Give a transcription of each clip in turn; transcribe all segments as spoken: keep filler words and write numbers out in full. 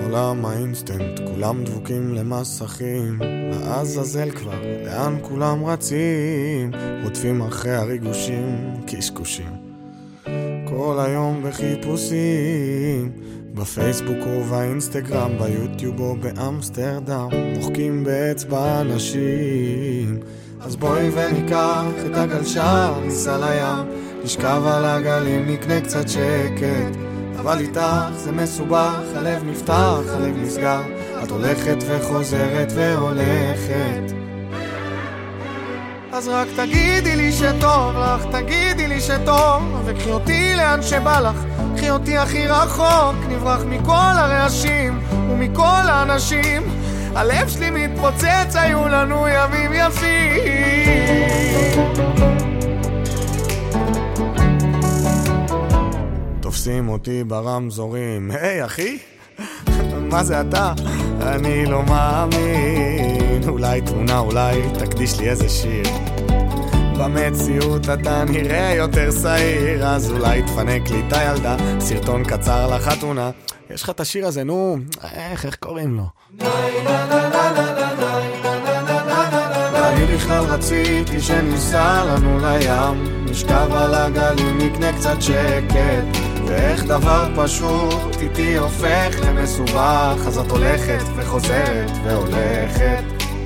עולם האינסטנט, כולם דבוקים למסכים, לעזאזל כבר, לאן כולם רצים, רודפים אחרי הריגושים, קשקושים. כל היום בחיפושים, בפייסבוק ובאינסטגרם, ביוטיוב או באמסטרדם, מוחקים באצבע אנשים. אז בואי וניקח את הגלשן, ניסע לים, נשכב על הגלים, נקנה קצת שקט. אבל איתך זה מסובך, הלב נפתח, הלב נסגר, את הולכת וחוזרת והולכת. אז רק תגידי לי שטוב לך, תגידי לי שטוב, וקחי אותי לאן שבא לך, קחי אותי הכי רחוק, נברח מכל הרעשים ומכל האנשים. הלב שלי מתפוצץ, היו לנו ימים יפים. תופסים אותי ברמזורים, היי אחי, מה זה אתה? אני לא מאמין, אולי תמונה, אולי תקדיש לי איזה שיר. במציאות אתה נראה יותר שעיר, אז אולי תפנק לי את הילדה, סרטון קצר לחתונה. יש לך את השיר הזה, נו, איך, איך קוראים לו? אני בכלל רציתי שניסע לנו לים, נשכב על הגלים, נקנה קצת שקט, ואיך דבר פשוט איתי הופך למסובך, אז את הולכת וחוזרת והולכת.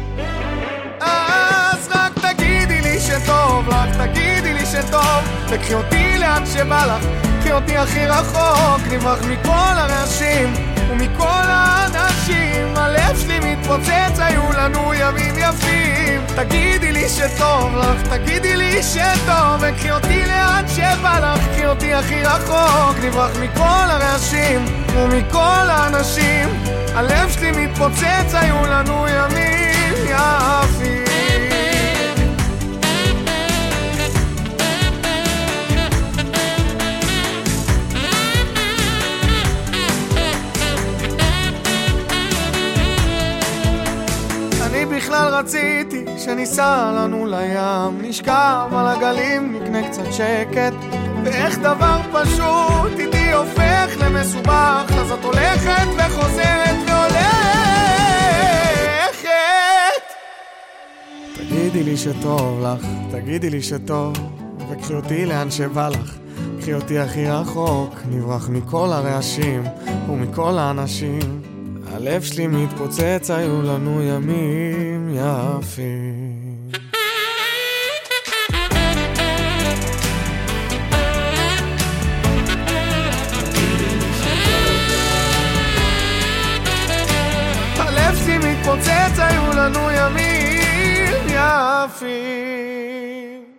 אז רק תגידי לי שטוב לך, תגידי לי שטוב, וקחי אותי לאן שבא לך, קחי אותי הכי רחוק, נברח מכל הרעשים ומכל האנשים. הלב שלי מתפוצץ, היו לנו ימים יפים. תגידי לי שטוב לך, תגידי לי שטוב, וקחי אותי לאן שבא לך, קחי אותי הכי רחוק, נברח מכל הרעשים ומכל האנשים. הלב שלי מתפוצץ, היו לנו ימים יפים. אני בכלל רציתי שניסע לנו לים, נשכב על הגלים, נקנה קצת שקט, ואיך דבר פשוט איתי הופך למסובך, אז את הולכת וחוזרת והולכת. תגידי לי שטוב לך, תגידי לי שטוב, וקחי אותי לאן שבא לך, קחי אותי הכי רחוק, נברח מכל הרעשים ומכל האנשים. הלב שלי מתפוצץ, היו לנו ימים יפים. הלב שלי מתפוצץ, היו לנו ימים יפים.